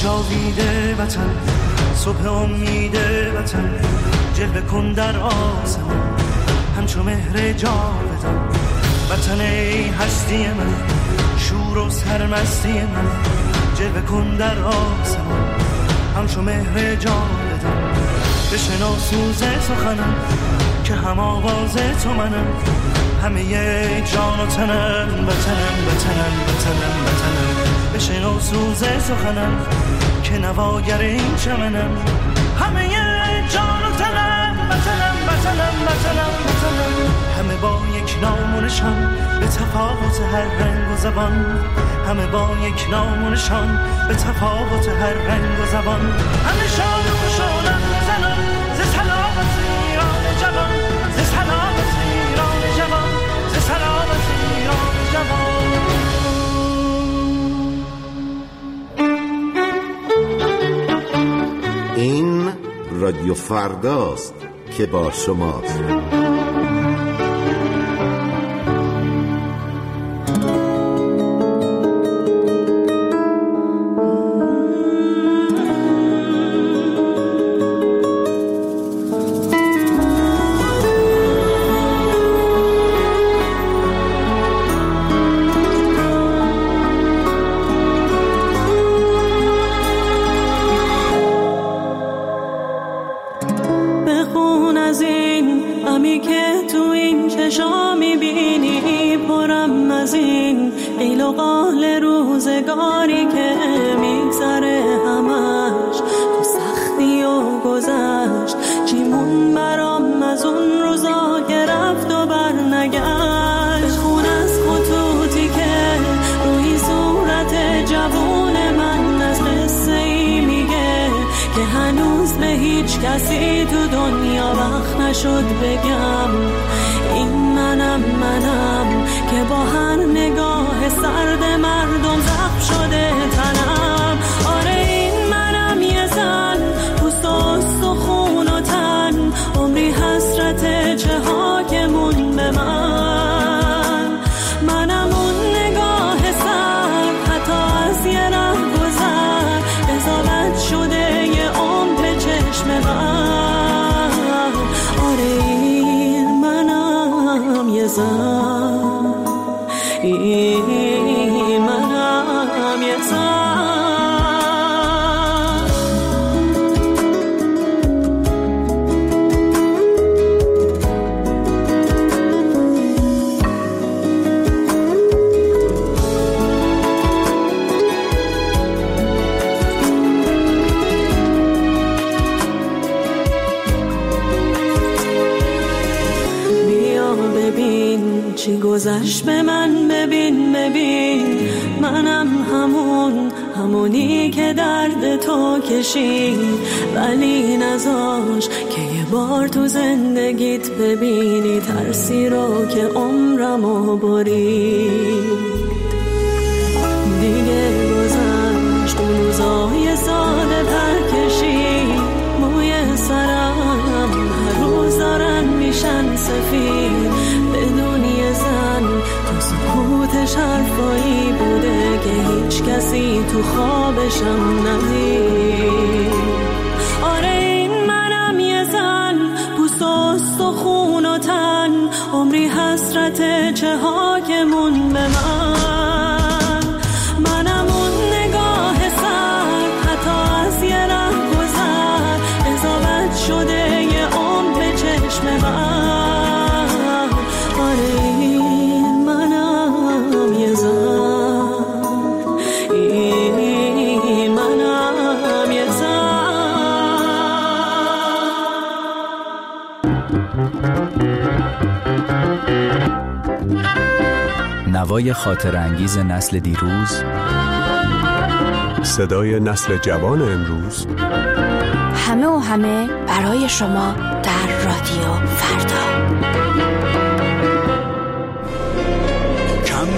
جاوید وطن، صبح امید وطن، جلوه کن در آسمان همچو مهر جاودان. وطن ای هستی من، شور و سرمستی من، جلوه کن در آسمان همچو مهر جاودان. بشنو سوز سخنم که هم آواز تو منم، همه جان و تنم، وطنم وطنم وطنم وطنم. بشنو سوز سخنم که نواگر این چمنم، همه جان و تنم، وطنم وطنم وطنم وطنم. همه با یک نام و نشان به تفاوت هر رنگ و زبان، همه با یک نام و نشان به تفاوت هر رنگ و زبان. همه شاد و خوشحالم زنان ز سلامت ایران جوان، ز سلامت ایران جوان، ز سلامت ایران جوان. این رادیو فرداست که با شماست. روزگاری که میگذره همش تو سختی و گذشت، چیمون برام از اون روزا که رفت و برنگشت. خون از خطوطی که روی صورت جوون من از قصه ای میگه که هنوز به هیچ کسی تو دنیا وقت نشد بگم. این منم که با هر نگاه سرد مردم زخم شده تنم. آره این منم یه زن، پوست و استخون و تن، عمری حسرت چه ها که مون به من. منم اون نگاه سرد حتی از یه ره گذر، قضاوت شده یه عمر به چشم من. آره این منم یه زن، این منم یه زن. بیا ببین چی گذشت به من، ببین منم همونی که درد تو کشید، ولی نذاش که یه بار تو زندگیت ببینی ترسی رو که عمرمو برید. دیگه گذشت اون روزای ساده پرکشید، موی سرم هر روز دارن میشن سفید. بدون یه زن تو سکوتش حرفایی بوده که هیچ کسی تو خوابشم ندید. آره این منم یه زن، پوست و استخون و تن، عمری حسرت چه ها که مون به من. منم اون نگاه سرد حتی از یه ره گذر، قضاوت شده یه عمر به چشم من. آره این منم یه زن، این منم یه زن. نوای خاطر انگیز نسل دیروز، صدای نسل جوان امروز، همه و همه برای شما در رادیو فردا. کم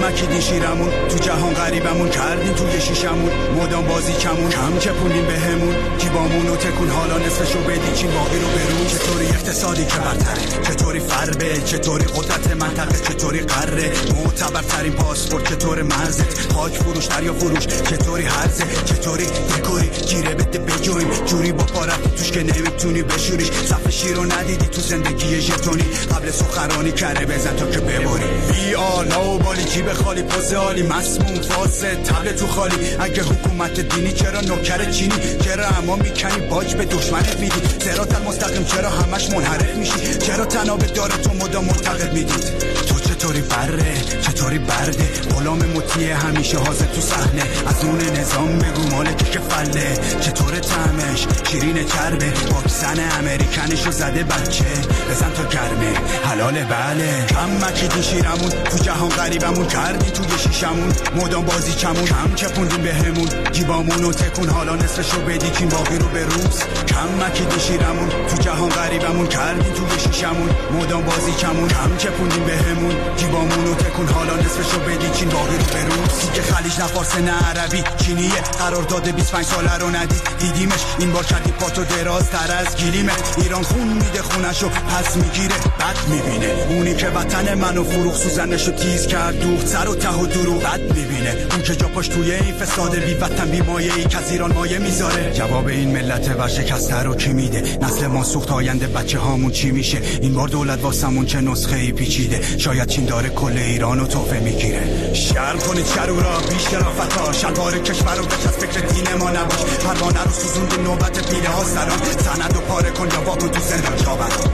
مکیدی شیرمون، تو جهان غریبمون کردیم توی شیشمون، مدام بازی کمون کم چپونیم بهمون، جیبامونو تکون حالا نصفشو بدی چین باقی رو برون. چطوری اقتصادی که برتره، چطوری فربه، چطوری قدرت منطقه، چطوری قره، معتبرترین پاسپورت چطور مرزت، خاک فروش دریا فروش چطوری هرزه، چطوری دکوری گیره بده بجویم جوری با پارت توش که نمیتونی بشوریش، صف شیرو ندیدی تو زندگی ژتونی، قبل سخرانی کره بزن تا که ببری، بی آلا و بالی جیب خالی پوز عالی مسموم فاسد تبل تو خالی، اگه حکومت دینی چرا نوکر چینی، چرا اما میکنی باج به دشمنت میدی، صراط المستقیم چرا همش منحرف میشی، چرا تناب داره تو مدام معتقد میدید، تو چطوری بره چطوری برده، غلام مطیع همیشه حاضر تو صحنه، از اون نظام بگو مالک که فله، چطور طعمش شیرین چربه، واکسن امریکنشو زده بچه بزن تا گرمه حلاله بله، کم مکیدی شیرمون، تو جهان غریبمون کردیم توی شیشمون، مدام بازی کمون کم چپوندیم بهمون، جیبامونو تکون حالا نصفشو بدی کین باقی رو به روز، کم مکیدی شیرمون، تو جهان غریبمون کردیم توی شیشمون، مدام بازی کمون کم چپوندیم بهمون، جیبامونو تکون حالا نصفشو بدی کین باقی رو به روز، دیگه خلیج نه فارس نه عربی چینیه، قرارداد 25 ساله رو ندید دیدیمش، این بار کردی پاتو دراز تر از گلیمت، ایران خون میده خونشو پس میگیره بد میبینه، اونی که وطن منو فروخ سوزنشو تیز کرد دوخت سر و ته و دروغ بد میبینه، اون که جا پاش توی این فساد بی وطن بی مایه ای که از ایران مایه میذاره، جواب این ملت ورشکسته رو کی میده، نسل ما سوخت آینده بچه هامون چی میشه، این بار دولت واسمون چه نسخه ای پیچیده، شاید چین داره کل ایرانو تحفه میگیره، شرم کنید شرورا بی شرافتا، شلوار کشور رو بچ از فکر دین ما نباش، پروانه رو سوزوند نوبت پیله ها سلام، سند و پاره کن یا واکن تو زندان چاوت.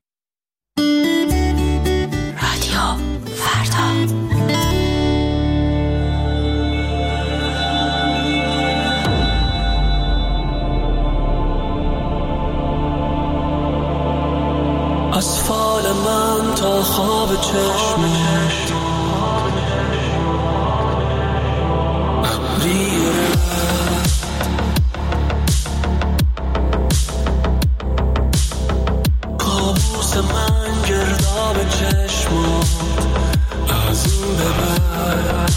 رادیو فردا. از فال من تا خواب چشمت ابریه، کابوس من گرداب چشمت از این به بعد،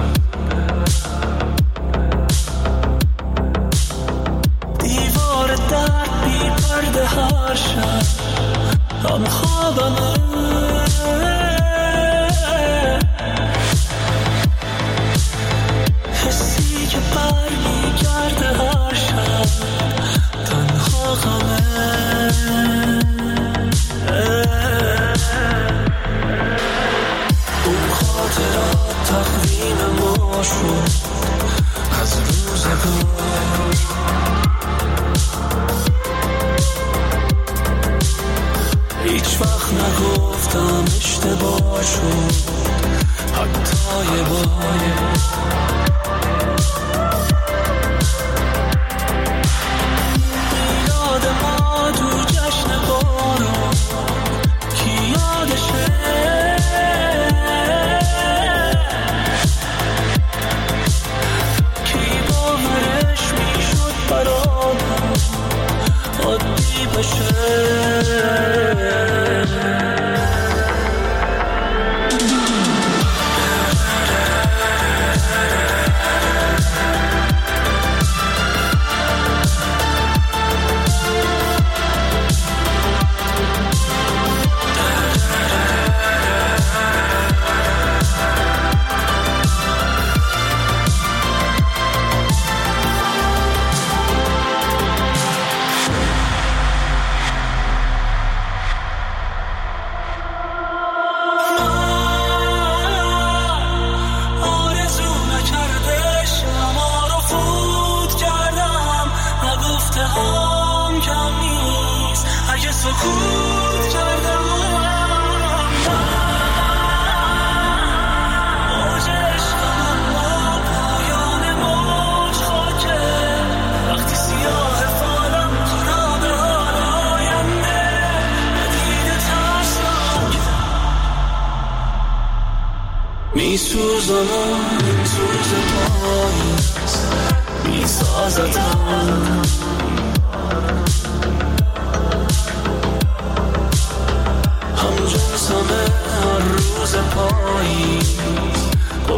دیوار درد بی پرده هر شب هم خوابمه، حسی که بر میگرده هر شب تنها غمه، اون خاطرات تقویم ما شد از روزگار، هیچ وقت نگفتم اشتباه شد حتی یه بار، یاد ما تو جشن بارون کی یادشه، کی باورش میشد برامون عادی بشه، سکوت کردم موج عشقم با پایان موج خاکه، وقتی سیاه فالم خراب حال آینده ندیده ترسناک، میسوزم این سوز پاییز میسازتم، همه هر روز پاییز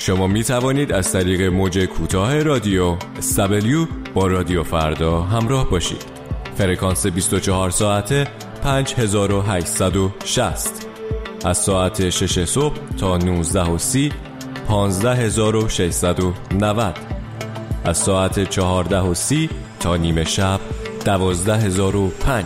شما می توانید از طریق موج کوتاه رادیو SW با رادیو فردا همراه باشید. فرکانس 24 ساعته 5860. از ساعت 6 صبح تا 19:30 15690. از ساعت 14:30 تا نیمه شب 12005.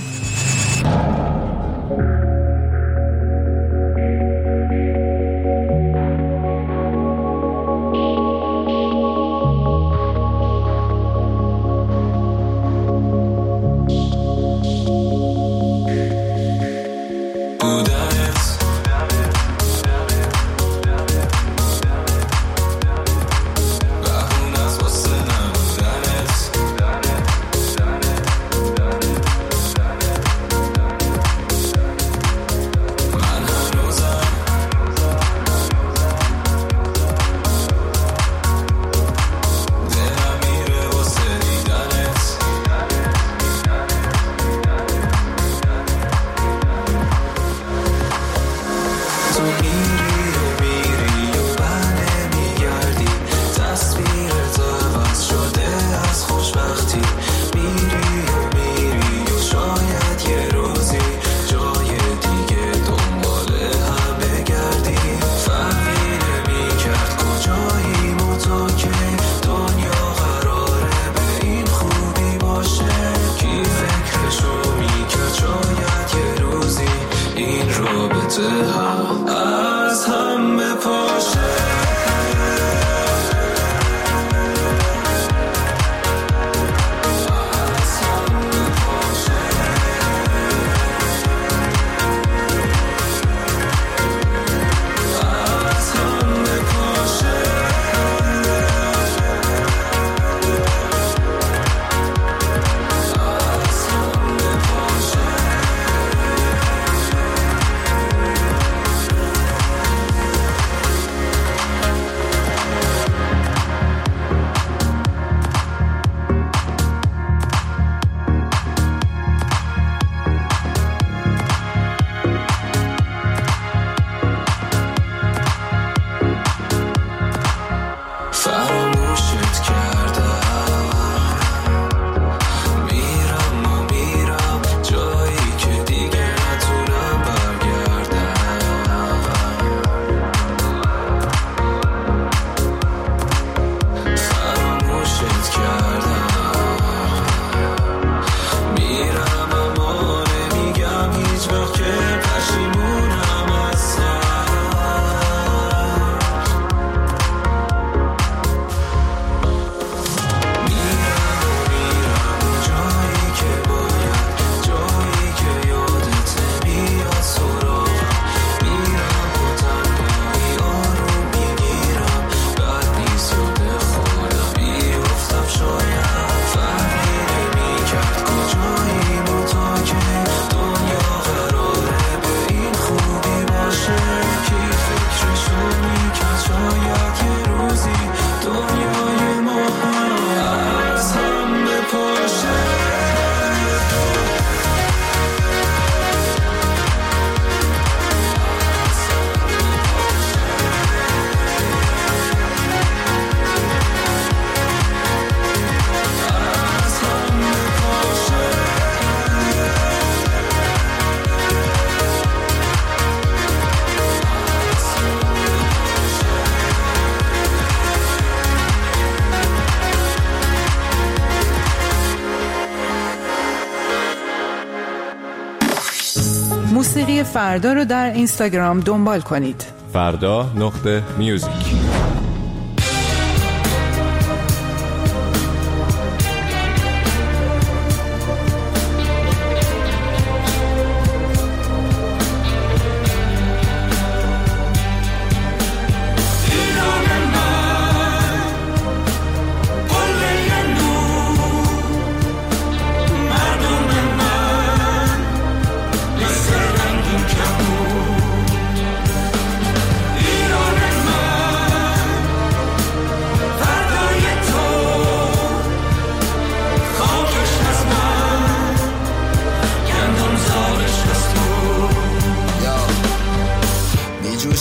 موسیقی فردا رو در اینستاگرام دنبال کنید. فردا.music.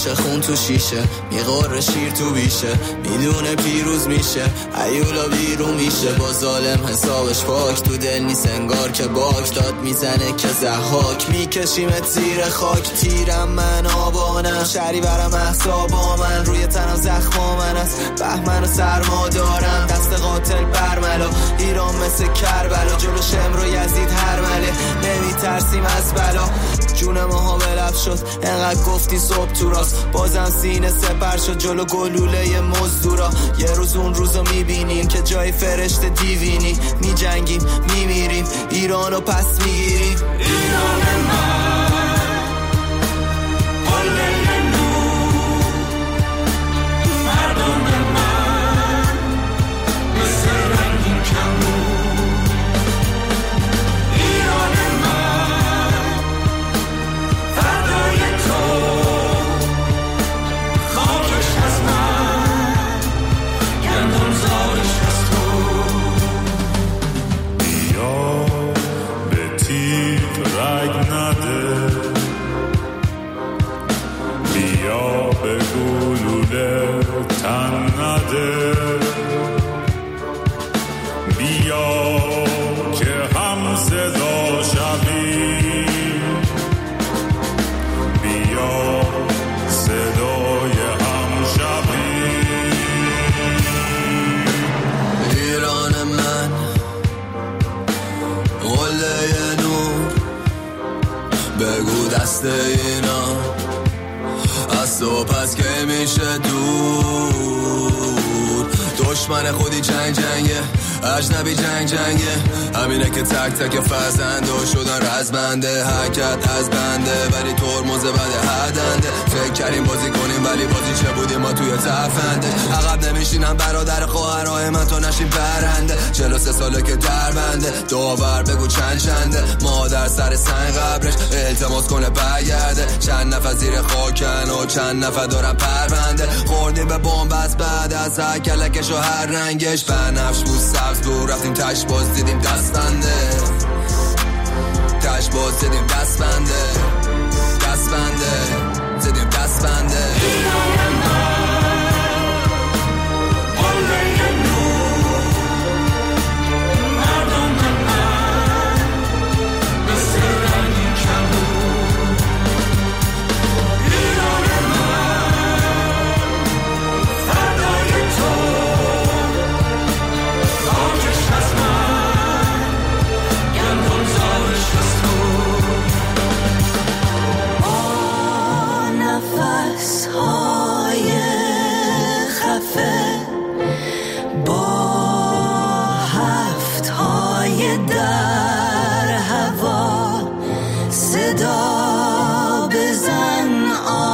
میشه خون تو شیشه، میقره شیر تو بیشه، میدونه پیروز میشه، ایولا بیرون میشه. با ظالم حسابش پاک، تو دل نیست انگار که باک داد میزنه که زحاک. میکشیمت زیر خاک، تیرم من آبانم، شری برم احسابا من، روی تنم زخما من است، بهمن و سرما دارم، دست قاتل برملا، ایران مثل کربلا، جلو شمر و یزید هرمله، نمیترسیم از بلا. جون ماها به لب شد، انقدر گفتی صبح تو راست، بازم سینه سپر شد جلو گلوله مزدورا. یه روز اون روزو میبینیم که جای فرشته دیوینی، میجنگیم میمیریم، ایرانو پس میگیریم. ایران من قله نور، مردم من مثل رنگین کمون. ایران من فردای تو، خاکش از من، گندم زارش از تو. بیا به تیغ رگ نده، بیا به گلوله تن نده، بیا که هم صدا شوی، بیا صدای هم شوی. ایران من قله نور، بگو دست اینا از تو پس که میشه دور. دشمن خودی جنگ جنگه، اجنبی جنگ جنگه، همینه که تک تک فرزنده شدن رزمنده، حرکت از بنده ولی ترمز بده هدنده. فکر کردیم بازی کنیم ولی بازی چه بودیم ما توی تفنده. عقب نمیشینم برادر خواهرای من تو نشیم پرنده، 43 ساله که در بنده، داور بگو چند چنده. مادر سر سنگ قبرش التماس کنه برگرده، چند نفر زیر خاکن و چند نفر دارن پرونده. خوردیم به بمب از بعد از هر کلکش و هر رنگش، بنفش بود سبز بود، رفتیم تش باز دیدیم دست بنده، تش باز دیدیم دست بنده، دست بنده دیدیم دست بنده. ایران من قله نور، مردم من مثل رنگین کمون. ایران من فردای تو، خاکش از من، گندم زارش از تو. نفس های خفه با هفت های در هوا، صدا بزن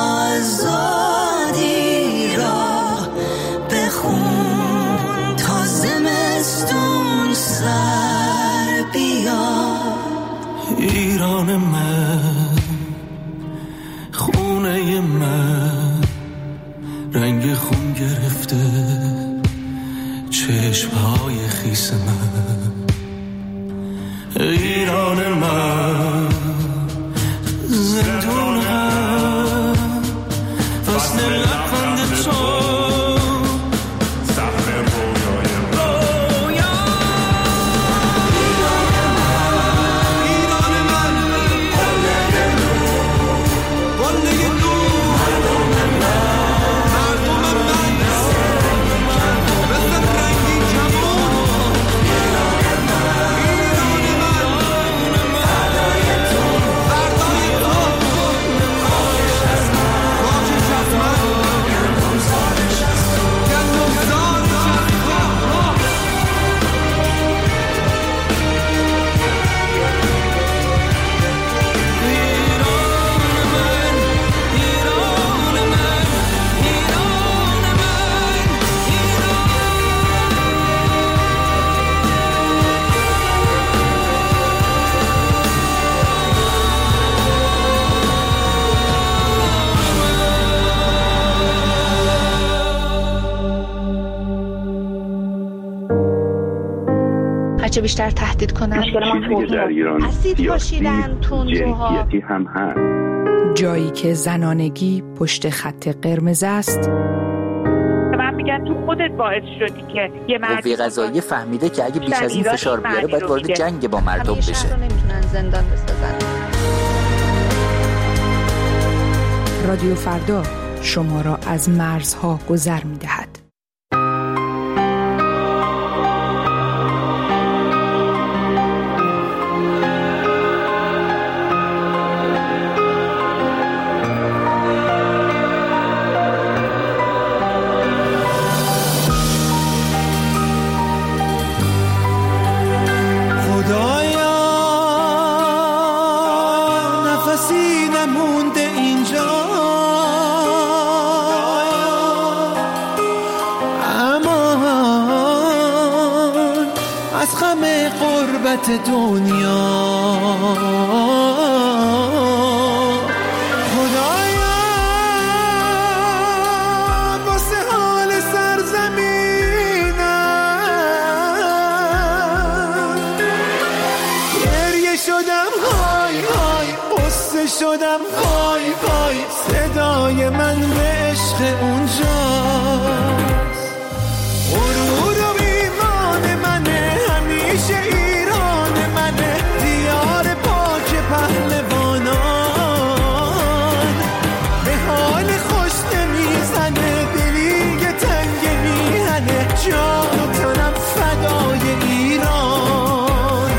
آزادی را بخون تا زمستون سر بیا. ایران من، خونه من، رنگ خون گرفته چشمهای خیس من. ایران من، زندونم، فصل لبخند تو، هرچه بیشتر تهدید کنن، مشکل ما در ایران اسید پاشیدن، تندروها جنسیتی هم هست. جایی که زنانگی پشت خط قرمز است. من میگم تو خودت باعث شدی که یه قوه قضاییه فهمیده که اگه بیش از این فشار بیاره باید وارد جنگ با مردم بشه. نمیتونن زندان بسازن. رادیو فردا شما را از مرزها گذر می‌دهد. دنیا خدایا واسه حال سرزمینم گریه شدم های های قصه شدم های های صدای من به عشق اونجاست غرور و ایمان منه همیشه پهلوانان به حال خوش نمیزنه دلی که تنگ میهنه جان و تنم فدای ایران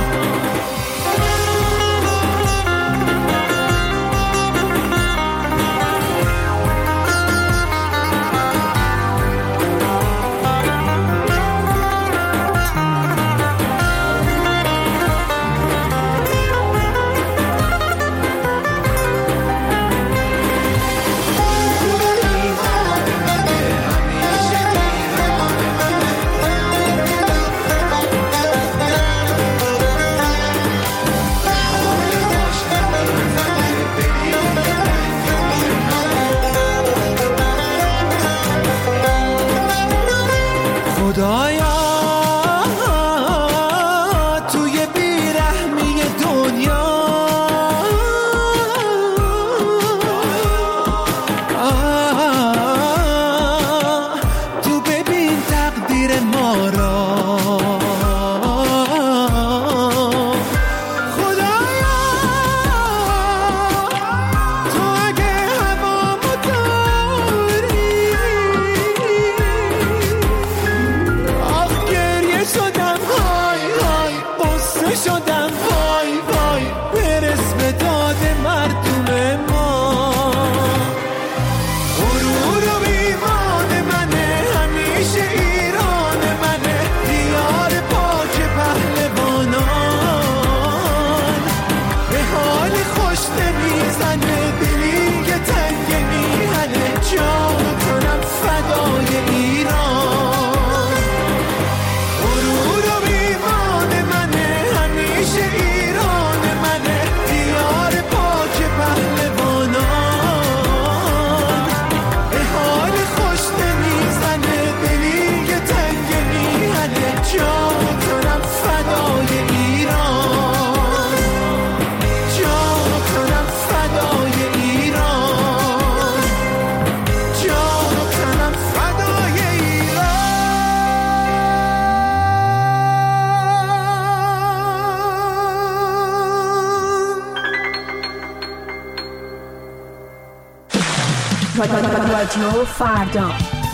رادیو فردا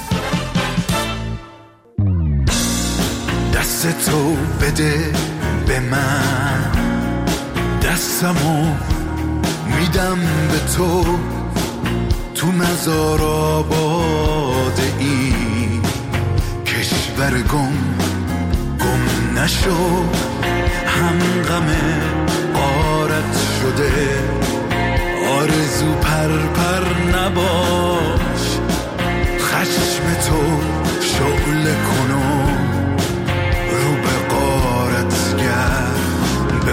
دست تو بده به من دستمو میدم به تو تو مزار آباد این کشور گم نشو هم غم غارت شده آرزو پر نباش خشم تو شعله کنو رو به غارت گرد به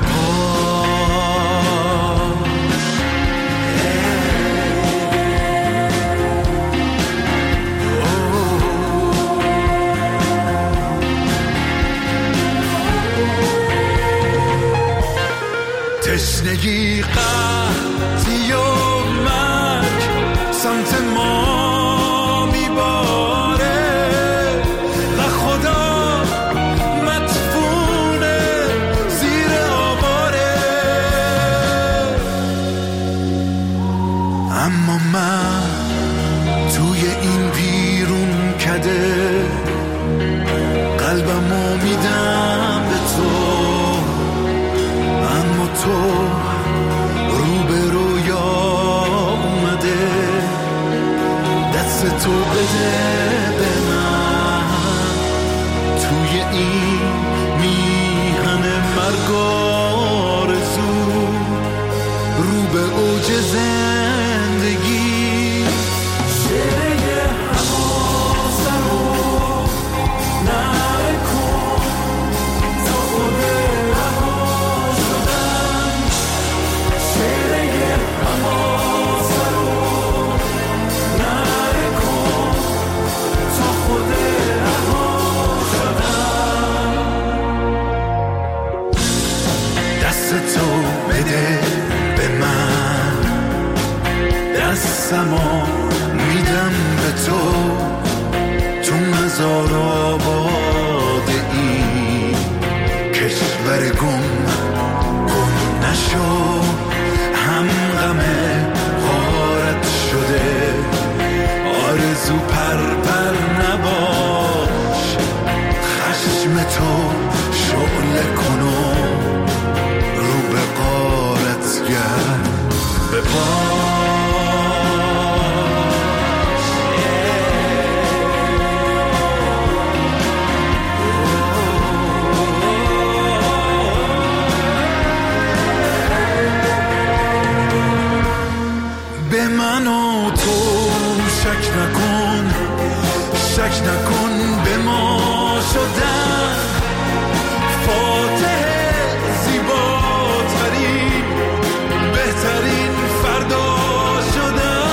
تشنگی قحطی و اما من توی این بیرون کده قلبمو میدم به تو، اما تو رو به رویا اومده، دست تو بده به من توی این میهن مرگ آرزو، رو به اوج زندگی. شعله حواسه رو نکن تا خود رها شدم، شعله حواسه رو نکن تا خود رها شدم. دست تو بده به من، دستمو میدم به تو، تو مزار آباد این کشور گم نشو، هم غم غارت شده آرزو پر نباش، خشم تو شعله کنو رو به غارت گرد به به من و تو شک نکن به ما شدن فاتح زیباترین بهترین فردا شدن.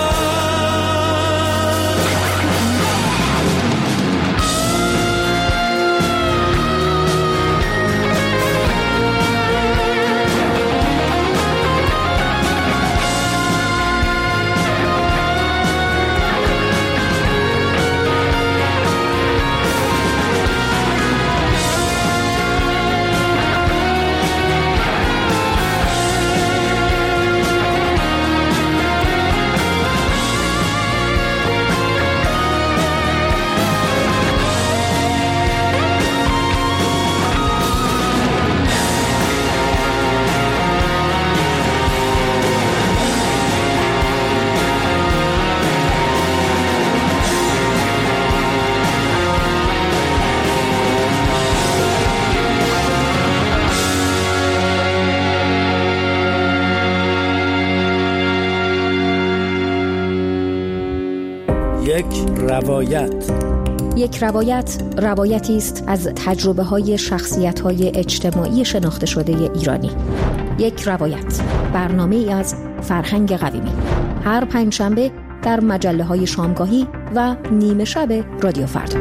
یک روایت روایتی است از تجربه‌های شخصیت‌های اجتماعی شناخته شده ایرانی. یک روایت، برنامه‌ای از فرهنگ قویمی، هر پنجشنبه در مجله‌های شامگاهی و نیمه شب رادیو فردا.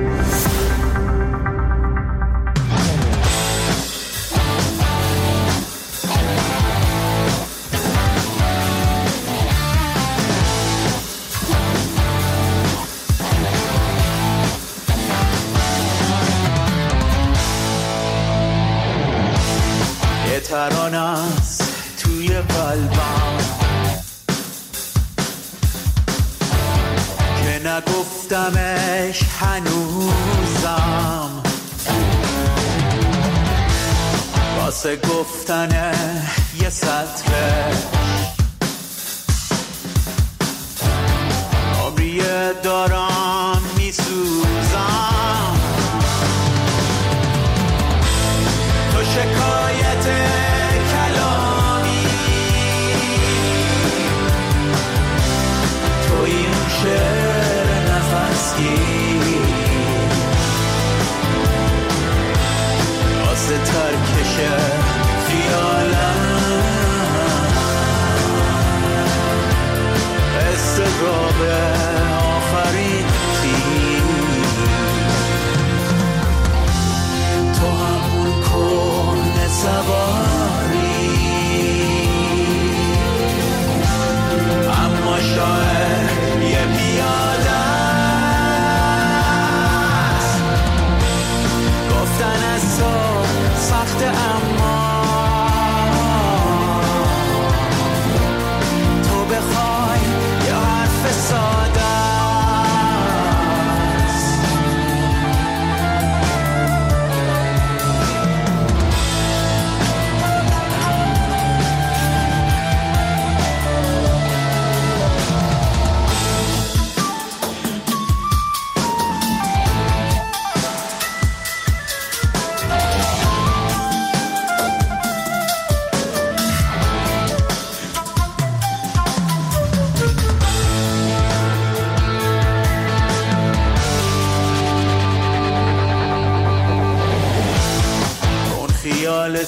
ترانه است توی قلبم که نگفتمش هنوزم، واسه گفتن یه سطره عمریه دارم میسوزم. تو شکایت کلامی، تو این شعر نفسگیر، واسه ترکش خیالم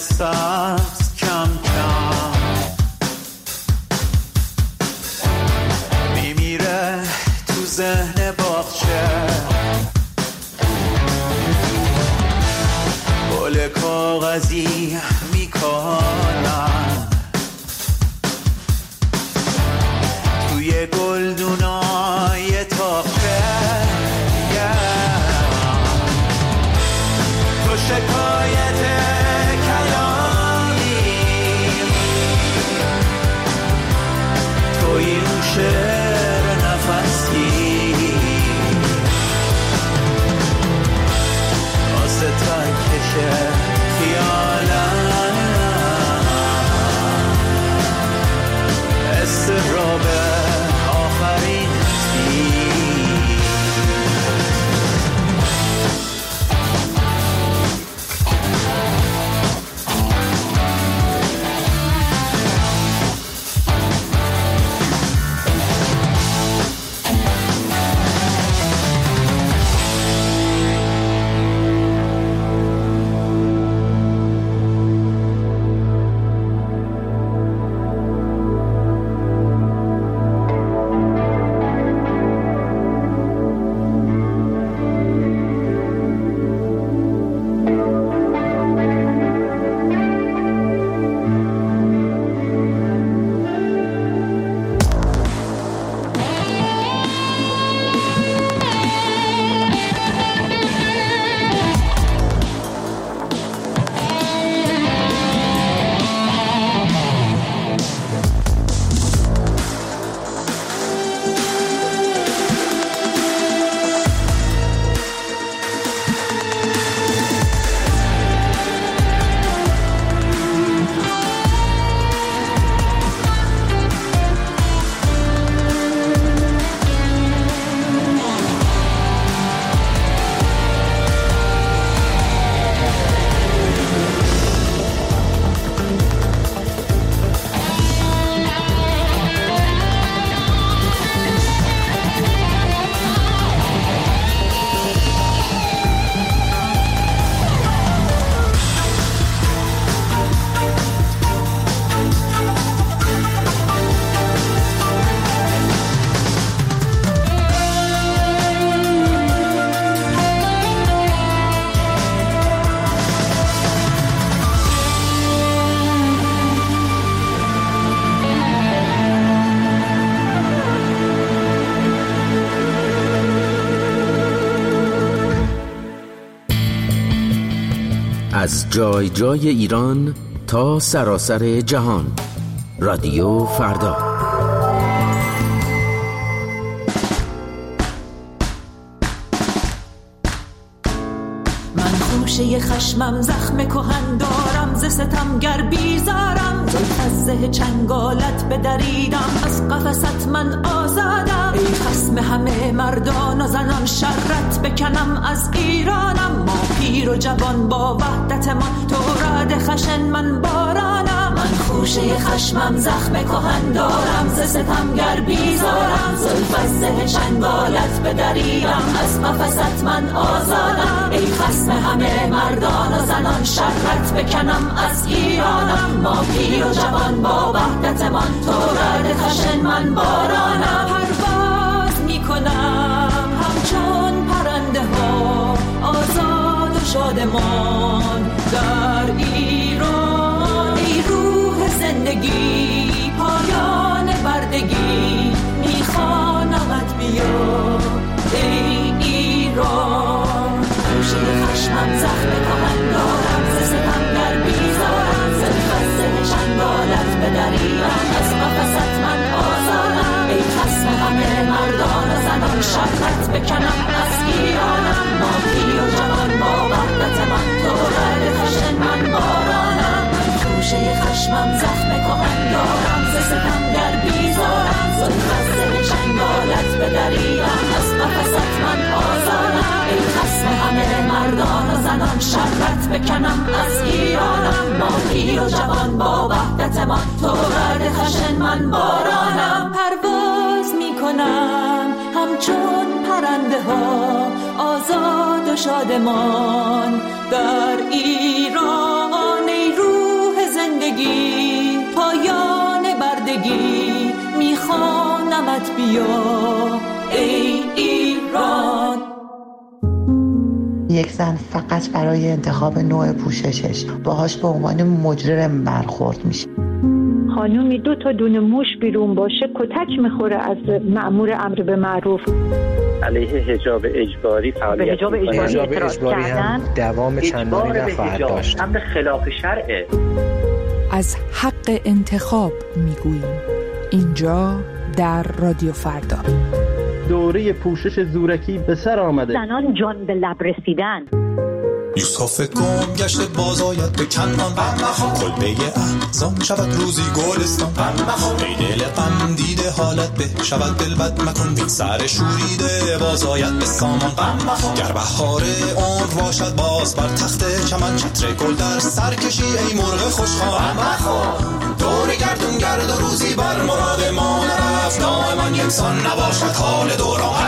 سبز کم کم میمیره تو ذهن باغچه، گل کاغذی میکنن توی گلدونای تاقچه. تو شکایت کلامی، توی اون شعر نفسی، واسه تکش خیالم استراب آخرین از جای جای ایران تا سراسر جهان، رادیو فردا. خوشه خشمم زخم کهن دارم، ز ستمگر بیزارم، زلف چنگالت بدریدم، از قفست من آزادم. ای خصم همه مردان و زنان، شرت بکنم از ایرانم. ما پیر و جوان با وحدت من، تو رد خشن من بارانم. من خوشه خشمم زخم کهن دارم، ز ستمگر بیزارم، زلف چنگالت بدریدم، از قفست من آزادم. ای خصم همه مردان و زنان، شرت بکنم از ایرانم. ما پیر و جوان با وحدت من، تو رد خشن من بارانم. پرواز میکنم همچون پرنده ها، آزاد و شادمان در ایران. ای روح زندگی، پایان بردگی، میخوانمت بیا ای ایران. خوشه خشمم زخم کهن دارم، ز ستمگر بیزارم، زلف چنگالت بدریدم، از قفست من آزادم. ای خصم همه مردان و زنان، شرت بکنم از ایرانم. ما پیر و جوان با وحدت من، تو رد خشن من بارانم. خوشه خشمم زخم کهن دارم، ز ستمگر بیزارم، زلف چنگالت بدریدم، از قفست من آزادم. ای خصم همه مردان و زنان، شرت بکنم از ایرانم. ما پیر و جوان با وحدت من، تو رد خشن من بارانم. پرواز میکنم همچون پرنده ها، آزاد و شادمان در ایران. ای روح زندگی پایان بردگی میخوانمت بیا ای ایران. یک زن فقط برای انتخاب نوع پوششش باهاش به عنوان مجرم برخورد میشه. خانومی 2 تا دونه موش بیرون باشه کتک میخوره از مأمور امر به معروف. علیه حجاب اجباری فعالیت حجاب اجباری هم دوام چندانی نخواهد داشت. امر خلاف شرعه. از حق انتخاب میگوییم اینجا در رادیو فردا. دوره پوشش زورکی به سر آمده. زنان جان به لب رسیدن. یوسف گم گشته باز آید به کنعان، کلبه احزان شود روزی گلستان. ای دل غم دیده حالت به شود دلبد مکن، بی سر شوریده باز آید به سامان. گر بهار عمر باشد باز بر تخت چمن، چتر گل در سر کشی ای مرغ خوشخوان. دور گردون گرد و روزی بر مراد ما نرفت، دائما یکسان نباشد حال دوران.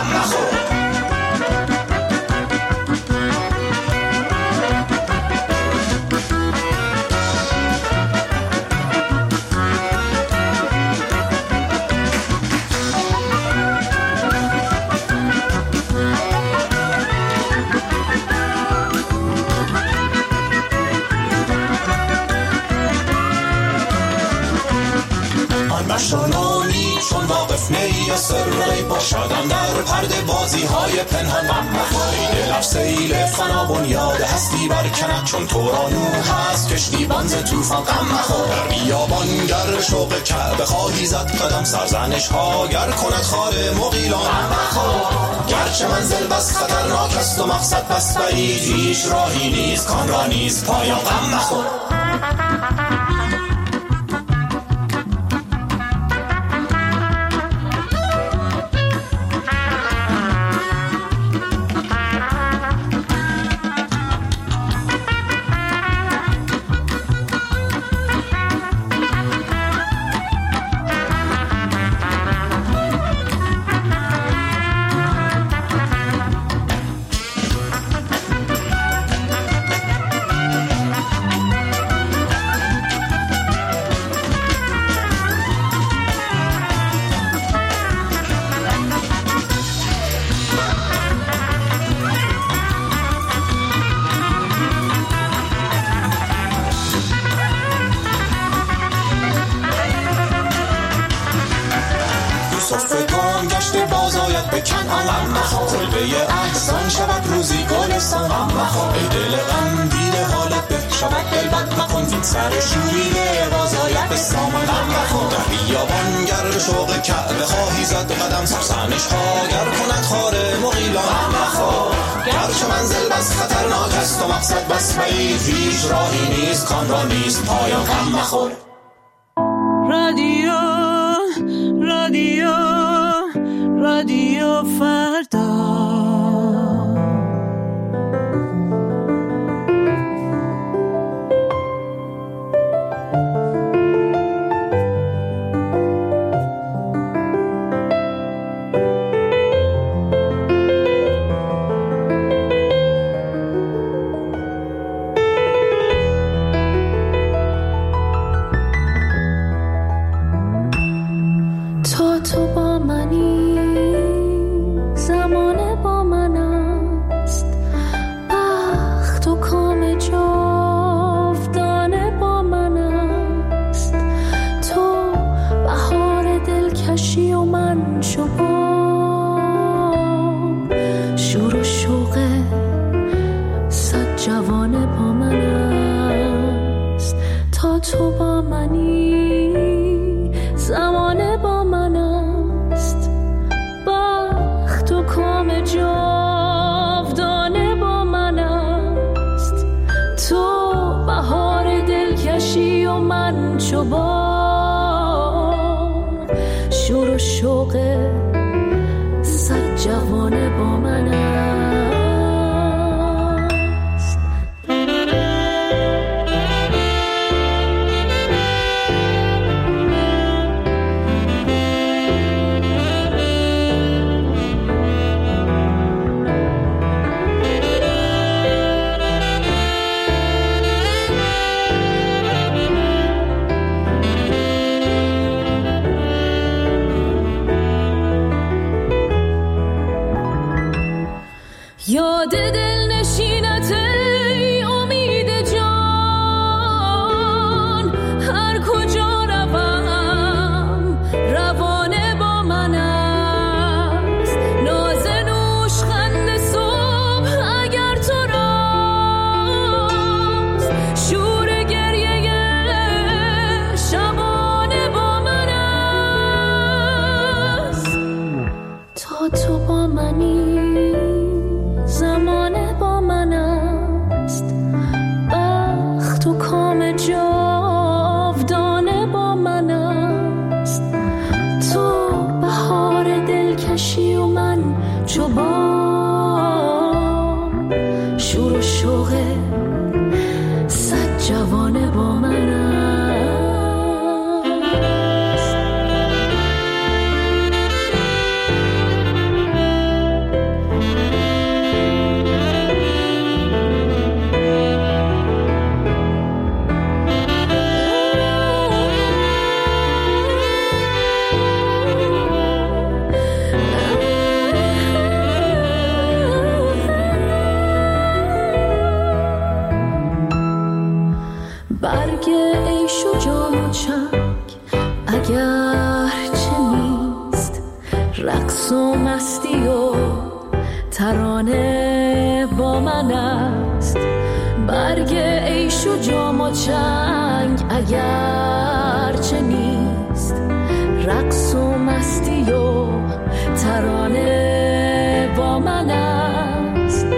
مشالانی چون واقف نی سری باشدن در پرده بازی های پنهان. ای دل سیل فنا بنیاد هستی برکند، چون تورانو هست کشتیبان ز طوفان. غم مخور در بیابان گر شوق کعبه خواهی زد قدم، سرزنش ها گر کند خار مغیلان. غم مخور گرچه منزل بس خطرناک است و مقصد بس بعید، هیچ راهی نیست کان را نیست پایان. غم مخور به کنعان. کلبه احزان شود روزی گلستان. ای دل غم دیده حالت به شود دلبد مکن، این سر شوریده باز آید به سامان. در بیابان گر شوق کعبه خواهی زد قدم، سرزنش ها گر کند خار مغیلان. گرچه منزل بس خطرناک است و مقصد بس بعید، هیچ راهی نیست کان را نیست پایان. غم مخور رادیو رادیو رادیو فردا. تو با منی، زمانه با من است، بخت و کام جاودانه با من است. تو بهار دلکشی و من شباب، شور و شوق صد جوانه با من است. تا تو با منی، زمانه با من است، بخت و کام جاودانه با من است. تو بهار دلکشی و من چوبان، شور و شوق صد جوانه با من است. رقص و مستی و ترانه با من است، برگ عیش و جام و چنگ اگر چه نیست، رقص و مستی و ترانه با من است.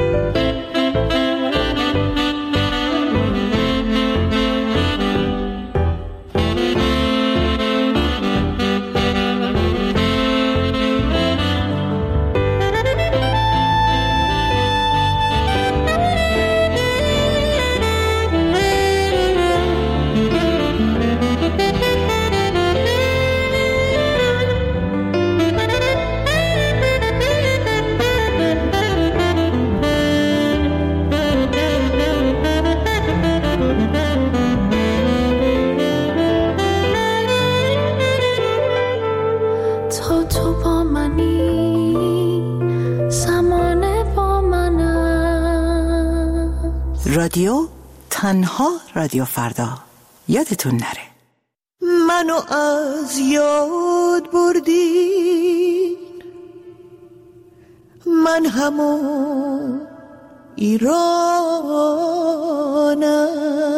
رادیو تنها رادیو فردا، یادتون نره. منو از یاد بردی، من همون ایرانم.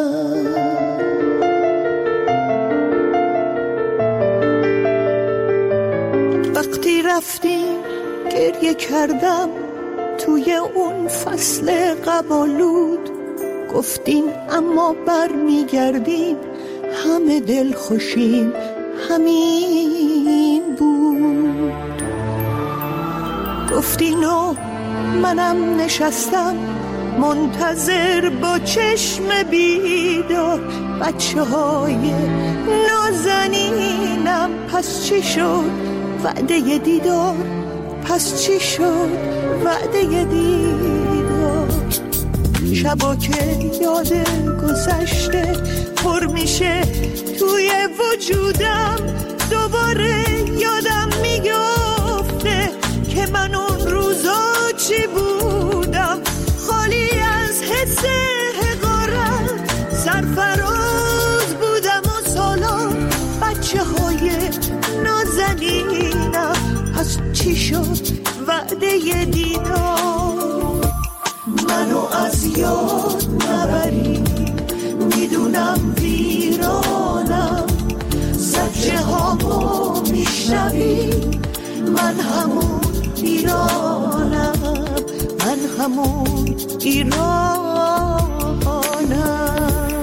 وقتی رفتیم گریه کردم توی اون فصل قبالود، گفتین اما بر میگردیم همه دل خوشیم همین بود. گفتین و منم نشستم منتظر با چشم بیدار، بچه های نازنینم پس چی شد وعده دیدار، پس چی شد وعده دیدار. شبا که یاد گذشته پر میشه توی وجودم، دوباره یادم میگفته که من اون روزا چی بودم، خالی از حس حقارت سرفراز بودم و سالان بچه های نازنینم، پس چی شد وعده دیدار. منو از یاد نبری، میدونم ویرانم، زجه هامو میشنوی، من همون ایرانم، من همون ایرانم.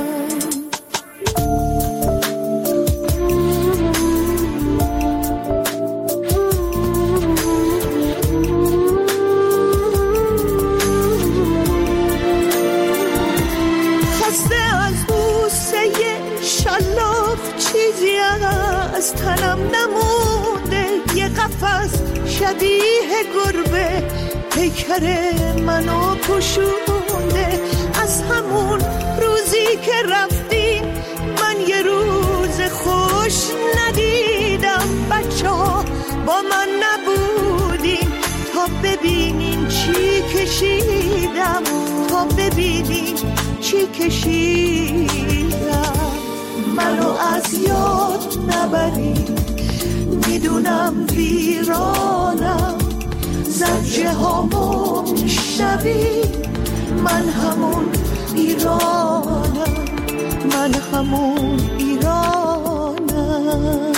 از تنم نمونده یه قفس شبیه گربه، پیکر منو پوشونده. از همون روزی که رفتیم من یه روز خوش ندیدم، بچه ها با من نبودیم تا ببینین چی کشیدم، تا ببینین چی کشیدم. منو از یاد نبری، میدونم ویرانم، زجه هامو میشنوی، من همون ایرانم، من همون ایرانم.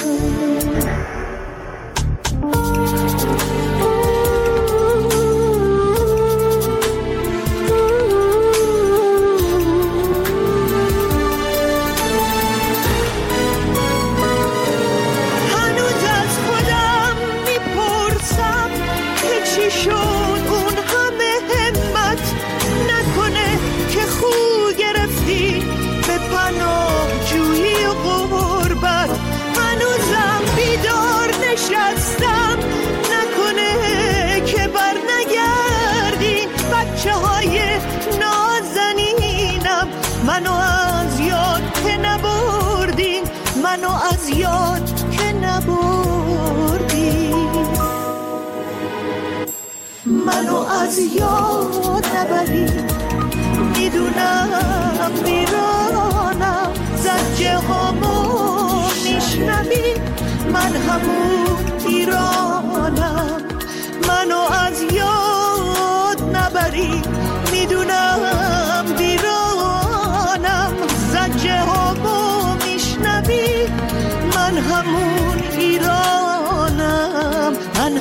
شد اون همه همت نکنه که خو گرفتی به پناه جویی و غربت. هنوزم بیدار نشستم نکنه که بر نگردین بچه های نازنینم، منو از یاد که نبردین، منو از یاد که نبردین. منو از یاد نبری، میدونم ویرانم، زجه هامو میشنوی، من همون ایرانم، من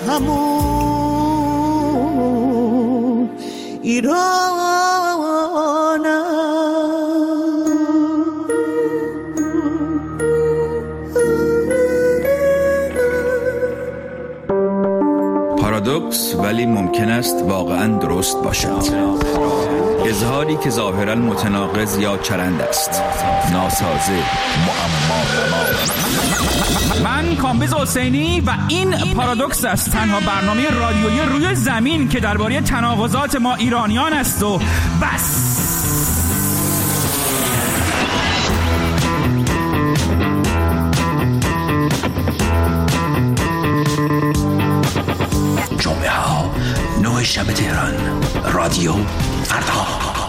همون ایرانم. پارادوکس ولی ممکن است واقعا درست باشد. اظهاری که ظاهرا متناقض یا چرند است، ناسازه، معما. من کامبیز حسینی و این پارادوکس است، تنها برنامه رادیویی روی زمین که درباره تناقضات ما ایرانیان است و بس. جمعه ها 9 شب تهران، رادیو فردا.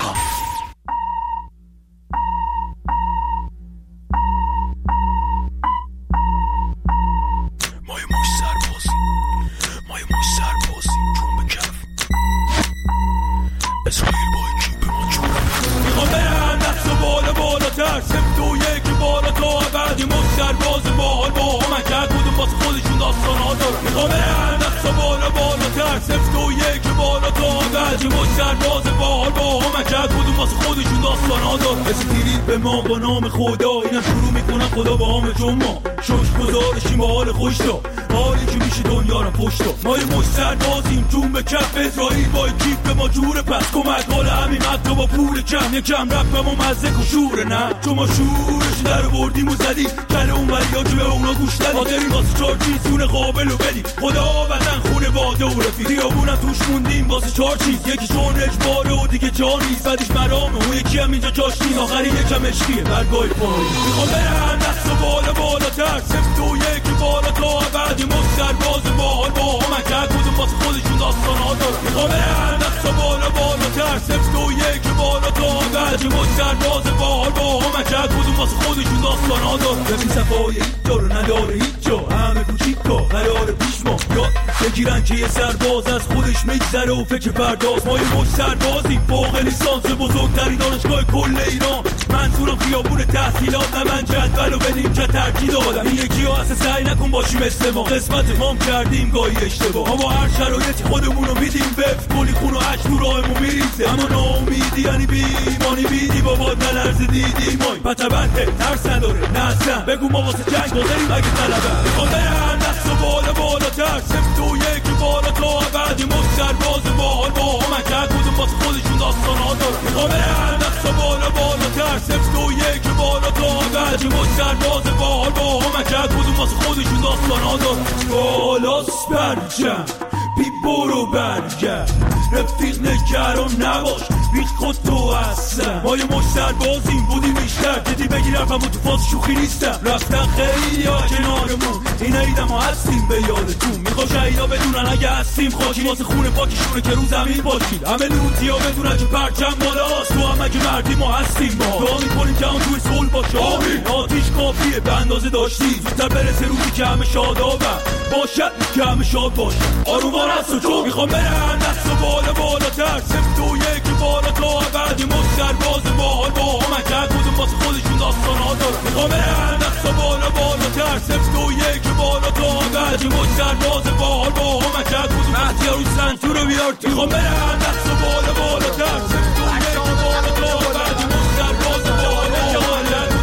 به ما با نام خدا اینم شروع میکنم خدا با هم جمعه شش گذارشیم با حال خوش دا حالی که میشه دنیا رو پشت دا ما یه مشتر بازیم جون به کف اسرائیل با کیف به ما جوره پس کمک حال همین حتی با پول کم یکم رفت و مزدک و شوره نه چون ما شورش در بردیم و زدیم کله اون وریا که به اونا گوش دادیم حاضرین واسه چار چیزونه قابل و بدیم خدا وطن خونه باده و رفیق دیابونم توش موندیم واسه چار چیز یکی چون اجباره و دیگه جا نیست بعدش مرامه اون یکی هم اینجا جاش نیست آخری یکم عشقیه برگای پایی میخوام برم دست و بالاتر سفت و یکی بالا تا بعدی مستر باز باحال با هم کرد کدوم واسه خودشون داستان ها دارن میخوام برم دست و بالاتر سفت و یکی بالا تا بعدی مستر باز باحال با هم کرد کدوم واسه خودشون داستان ها دارن ببین صفای هیچ جا رو نداره هیچ جا همه کوچیکا قرار پیش ما یاد بگیرن که یه سرباز از خودش میگذره و فکر پرداز ما یه مش سربازیم فوق لیسانس بزرگترین دانشگاه کل ایران منظورم خیابون تحصیلات نه من جدولو بدیم که ترکیب دادم این یکی ها اصلا سعی نکن باشی مثل ما قسمت مام کردیم گاهی اشتباه اما هر شرایطی خودمونو میدیم وفت کلی خون و عشق تو راهمون میریزه اما ناامیدی یعنی بیمانی بیدی بابا نلرز دیدی مای پتبنده ترس نداره نه اصلا بگو ما واسه جنگ بازاریم اگه طلبه میخوام برم دست و بالاتر سفت و یکی بالا تا بعدی مستر باز باحال با هم کرد کدوم واسه خودشون داستان ها دارن میخوام برم دست و بالاتر سفت و یکی بالا تا بعدی مستر باز باحال با هم کرد کدوم واسه خودشون داستان ها دارن بالاست برجم بی برو برگرد رفیق نگران نباش بیش خود تو هستم ما یه مشتر بازیم بودیم بیشتر دیدی بگیرم و تو فاز شوخی نیستم رفتن خیلی ها کنارمون این عیدم ها هستیم به یادتون میخوا شهیدا بدونن اگه هستیم خاکی واسه خونه پاکیشونه که رو زمین باشید همه لوتی ها بدونن که پرچم بالاست تو هم اگه مردی ما هستیم با دعا میکنیم که هم توی صلح باشه آتیش کافیه به اندازه داشتی زودتر برسه روزی که همه شادابم باشد که همه شاد باشه آرومان هست و چون میخوام برم دست و بالاتر سفت و یکی بالا تا بعدی مستر باز باحال با هم کرد کدوم واسه خودشون داستان ها دارن میخوام برم دست و بالاتر سفت و یکی بالا تا بعدی مستر باز باحال با هم کرد کدوم احتیار رو سنتور رو بیار میخوام برم دست و بالاتر سفت و یکی بالا تا بعدی مستر باز باحال با هم کرد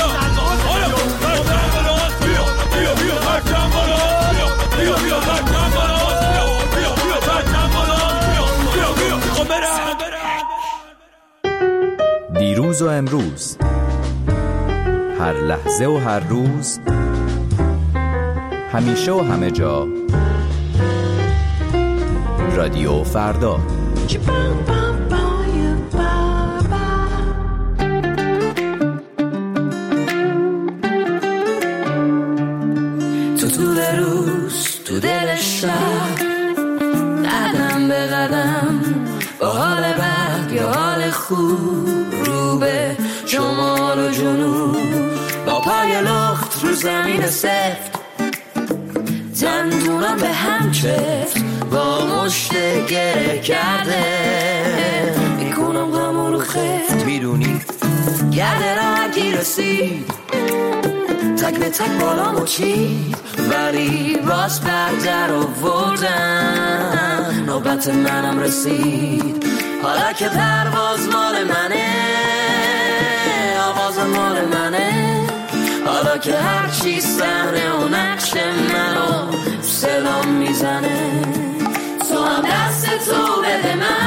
دیروز و امروز، هر لحظه و هر روز، همیشه و همه جا، رادیو فردا. تو طول روز تو دل شهر قدم به قدم با حال بد یا حال خوب رو به شمال و جنوب با پای لخت رو زمین سفت دندونم به هم چفت با مشت گره کرده میکنم غمو رو خفت میدونی گرده را هرکی رسید تا تک به تک بالامو چید ولی راست بر در آوردن نوبت منم رسید حالا که پرواز مال منه آواز مال منه حالا که هر چی صحنه و نقش منو سلام میزنه تو هم دست تو بده من